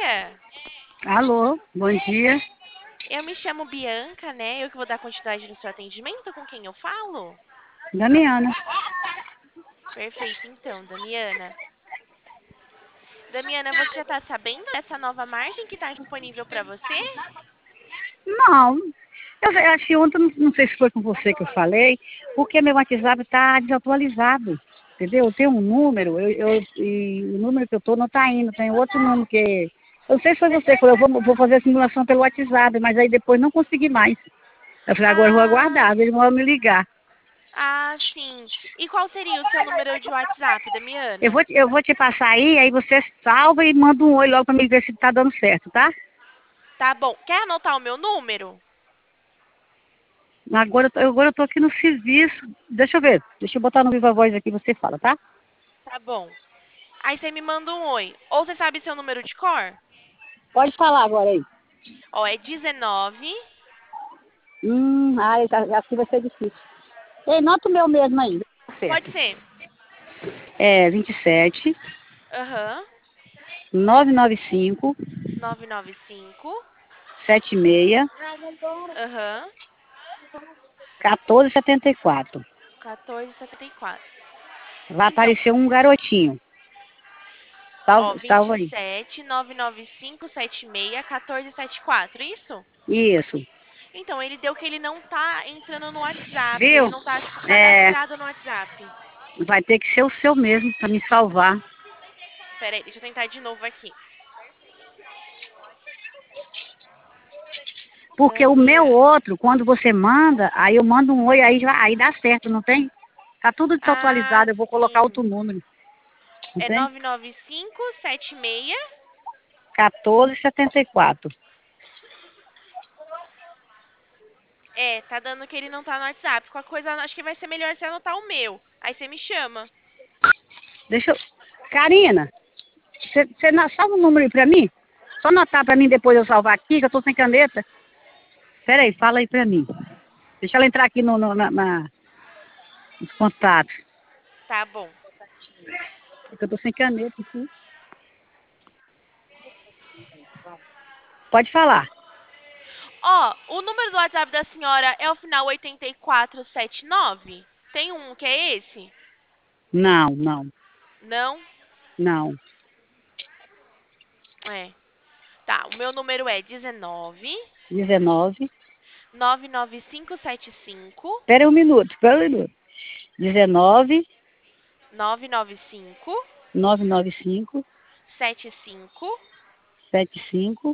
dia. Alô, bom dia. Eu me chamo Bianca, né? Eu que vou dar continuidade no seu atendimento. Com quem eu falo? Damiana. Perfeito, então, Damiana. Damiana, você já tá sabendo dessa nova margem que tá disponível para você? Não, eu acho que ontem, não sei se foi com você que eu falei, porque meu WhatsApp está desatualizado, entendeu? Eu tenho um número, e o número que eu tô não está indo, tem outro número que... Eu não sei se foi você que falou, eu vou fazer a simulação pelo WhatsApp, mas aí depois não consegui mais. Eu falei, agora eu vou Ah, aguardar, eles vão me ligar. sim. E qual seria o seu número de WhatsApp, Eu Damiana? vou, eu vou te passar aí você salva e manda um oi logo para me ver se está dando certo, tá? Tá bom. Quer anotar o meu número? Agora eu tô aqui no serviço. Deixa eu ver. Deixa eu botar no Viva Voz aqui, você fala, tá? Tá bom. Aí você me manda um oi. Ou você sabe seu número de cor? Pode falar agora aí. Ó, é 19. Aqui vai ser difícil. Ei, nota o meu mesmo aí. Tá Pode certo. ser. É 27 Aham. 995 995. 76 Aham. 1474. 1474. Vai Então, aparecer um garotinho. ó, Salva aí. 27 995 76 1474, isso? Isso. Então, ele deu que ele não tá entrando no WhatsApp, ele Viu? não tá É, cadastrado no WhatsApp. vai ter que ser o seu mesmo para me salvar. Pera aí, deixa eu tentar de novo aqui. Porque o meu Damiana. outro, quando você manda, aí eu mando um oi, aí dá certo, não tem? Tá tudo Ah, desatualizado, eu vou colocar outro sim. número, não É tem? 995 76. 1474. É, tá dando que ele não tá no WhatsApp. Qualquer coisa, acho que vai ser melhor você anotar o meu. Aí você me chama. Deixa eu... Karina, você salva um número aí pra mim? Só anotar pra mim depois eu salvar aqui, que eu tô sem caneta. Pera aí, fala aí pra mim. Deixa ela entrar aqui nos contatos. Tá bom. Porque eu tô sem caneta aqui. Pode falar. Ó, o número do WhatsApp da senhora é o final 8479? Tem um que é esse? Não, não, Não? não. É. Tá, o meu número é 19 19. 99575 Pera aí um minuto, pera aí um minuto. 19 995 995 75 75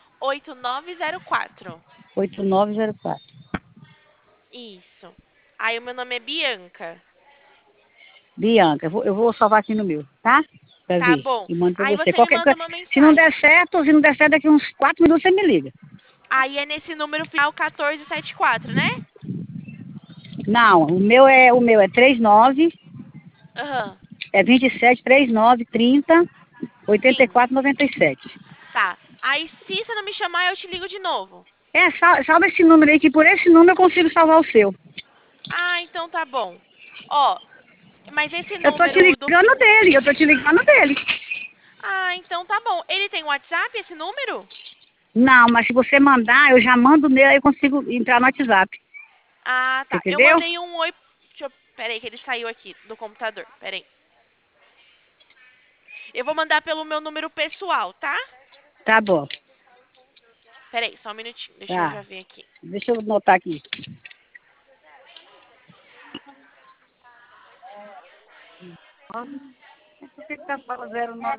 8904. 8904. Isso. Aí o meu nome é Bianca. Bianca, eu vou salvar aqui no meu, tá? Pra Tá ver. bom. E mando pra Aí você. você me Qualquer manda coisa. uma Se mensagem. não der certo, daqui uns 4 minutos você me liga. Aí é nesse número final 1474, né? Não, o meu é 39, Aham. é 27, 39, 30, Sim. 84, 97. Tá. Aí se você não me chamar, eu te ligo de novo. Salva esse número aí, que por esse número eu consigo salvar o seu. Ah, então tá bom. Ó, mas esse Eu tô te número do ligando fim. dele, eu tô te ligando dele. Ah, então tá bom. Ele tem WhatsApp, esse número? Não, mas se você mandar, eu já mando nele, aí eu consigo entrar no WhatsApp. Ah, Você tá. Eu entendeu? mandei um oi. Peraí, que ele saiu aqui do computador. Peraí. Eu vou mandar pelo meu número pessoal, tá? Tá bom, Peraí, só um minutinho. Deixa eu tá. já ver aqui. Deixa eu anotar aqui. Por que tá falando 09?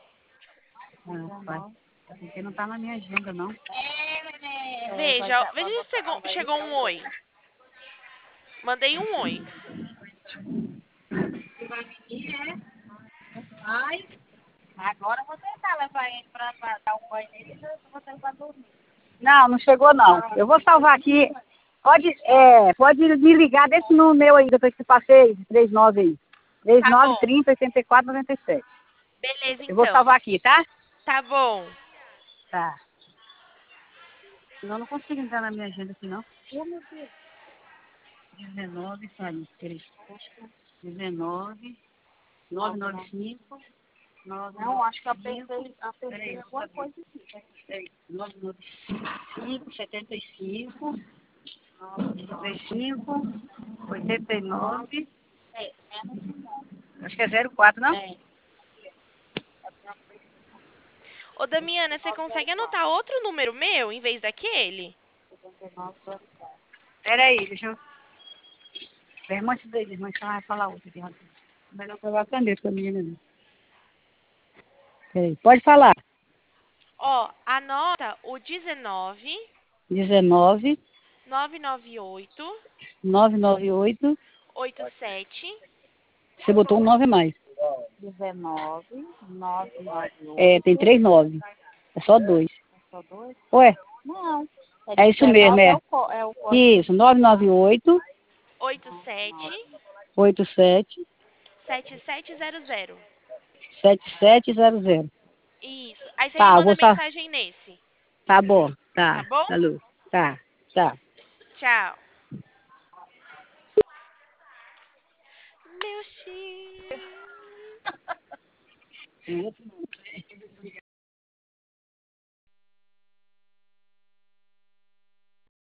Porque não tá na minha agenda, não. Veja se chegou um oi. Mandei um oi. Agora eu vou tentar levar ele pra dar um banho nele e eu vou botar ele pra dormir. Não, não chegou não. Eu vou salvar aqui. Pode me ligar desse número meu aí, depois que passei, 39 aí. Tá 39, bom. 30, 84, 97. Beleza, Eu vou então. salvar aqui, tá? Tá bom. Tá. Senão eu não consigo entrar na minha agenda aqui, não. 19, saiu. 19, 995. Não, acho que apertei alguma coisa aqui. Peraí, 995, 75, 995, 89. Acho que é 04, não? É. Ô, Damiana, você consegue anotar outro número meu em vez daquele? Peraí, deixa eu... Pergunte dele, mas ela vai falar outra. Melhor pegar a caneta com a menina. Peraí, pode falar. Ó, anota o 19 19, 998 998. 87 Você botou um 9 a mais. 19, 998. É, tem 3 9. É só dois. É só dois? Ué? Não. É isso mesmo, é. Isso, 998 87 87 7700. 7700. Isso. Aí você me Tá, eu manda vou só. mensagem nesse, Tá bom. tá Tá. bom? Alô. Tá. Tá. Tchau. Meu X. Tem outro